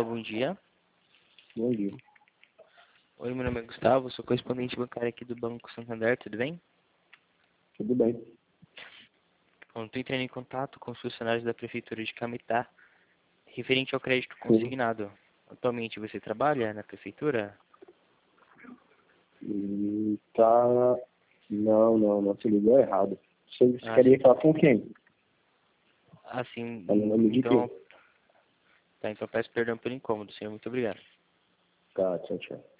Alô, bom dia. Bom dia. Oi, meu nome é Gustavo, sou correspondente bancário aqui do Banco Santander, tudo bem? Tudo bem. Bom, estou entrando em contato com os funcionários da Prefeitura de Cametá, referente ao crédito Sim. consignado. Atualmente você trabalha na Prefeitura? Tá. Não, você ligou errado. Você Ah, queria falar com quem? sim. Tá no nome de Então, quem? então peço perdão pelo incômodo, senhor. Muito obrigado. Tá, tchau.